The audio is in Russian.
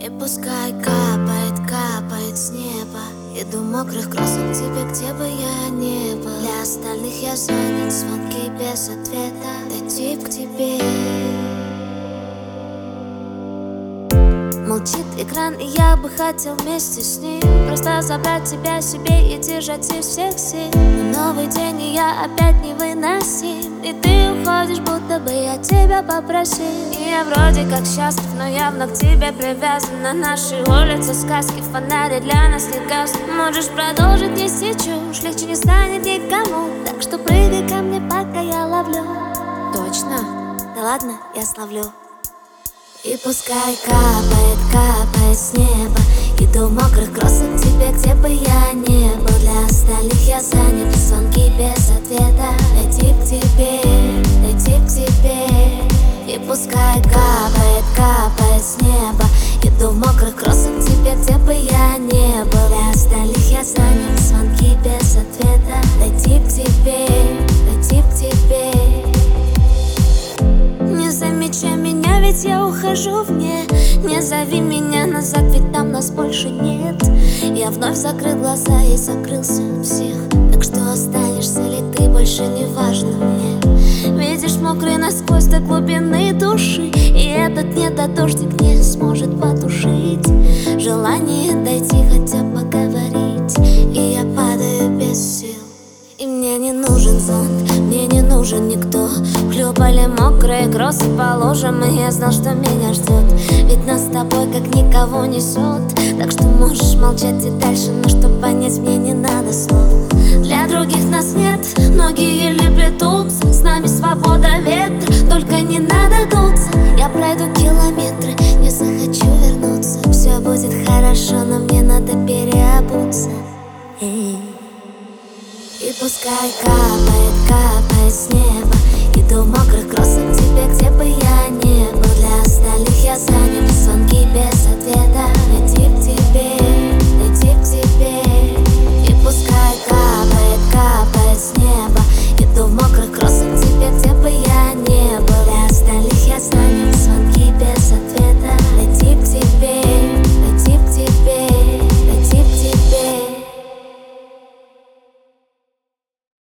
И пускай капает, капает с неба. Иду мокрых кроссов к тебе, где бы я ни был. Для остальных я занят, звонки без ответа. Дойти к тебе. Молчит экран, и я бы хотел вместе с ним просто забрать тебя себе и держать из всех сил. Но новый день, и я опять невыносим. И ты уходишь, будто бы я тебя попросил. И я вроде как счастлив, но явно к тебе привязан. На нашей улице сказки, фонари для нас не гаснут. Можешь продолжить нести чушь, легче не станет никому. Так что прыгай ко мне, пока я ловлю. Точно? Да ладно, я словлю. И пускай капает, капает с неба. Иду в мокрых кроссах к тебе, где бы я ни был. Для остальных я занят, звонки без ответа. Дойти к тебе, дойти к тебе. И пускай капает, капает с неба. Иду в мокрых кроссах к тебе, где бы я ни был. Для остальных я занят, звонки без ответа. Дойти к тебе, дойти к тебе. Не замечай меня, ведь я ухожу вне. Не зови меня назад, ведь там нас больше нет. Я вновь закрыл глаза и закрылся от всех. Так что останешься ли ты, больше не важно мне. Видишь, мокрый насквозь до глубины души. И этот недодождик не сможет потушить желание дойти, хотя поговорить. И я падаю без сил. И мне не нужен зонт, мне не нужен никто. Хлюпали мокрые кроссы по лужам, и я знал, что меня ждет. Ведь нас с тобой как никого несет. Так что можешь молчать и дальше, но чтоб понять, мне не надо слов. Для других нас нет, ноги еле плетутся. С нами свобода ветра, только не надо дуться. Я пройду километры, не захочу вернуться. Все будет хорошо, но мне надо переобуться. И пускай капает.